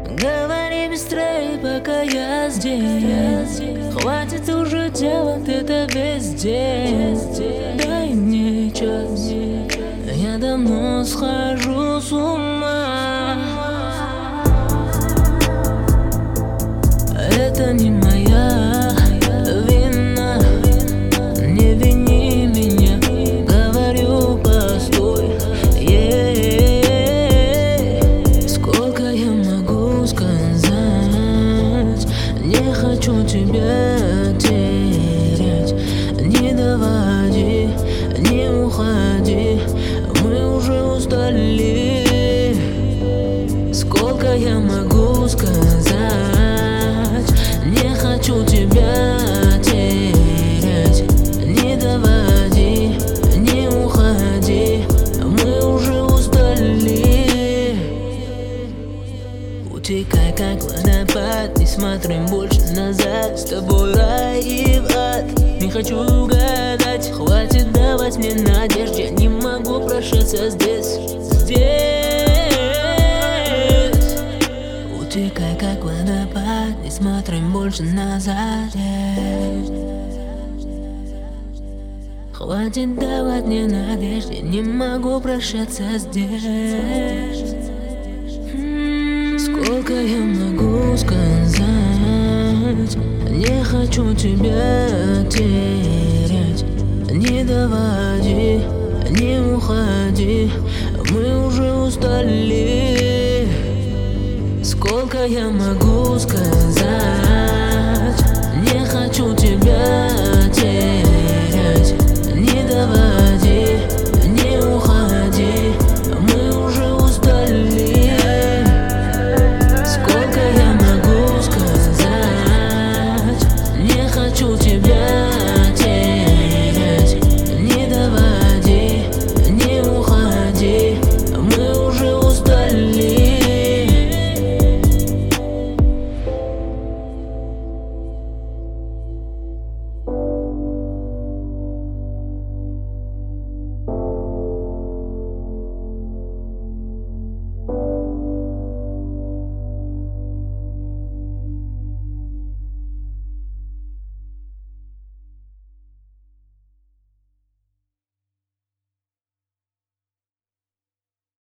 Говори быстрее, пока я здесь. Хватит уже делать это везде. Дай мне час, я давно схожу с ума. Это не моя вина, не вини меня, говорю, постой. Сколько я могу сказать, не хочу тебя терять. Не доводи, не уходи, мы уже устали. Сколько я могу сказать, не хочу тебя терять. Не доводи, не уходи, мы уже устали. Утекай, как водопад, не смотрим больше назад. С тобой рай и в ад, не хочу угадать. Хватит давать мне надежд, я не могу прощаться здесь. Утекай, как водопад, не смотрим больше назад. Хватит давать мне надежд, я не могу прощаться здесь. Сколько я могу сказать, не хочу тебя терять. Не доводи, не уходи, мы уже устали. Сколько я могу сказать,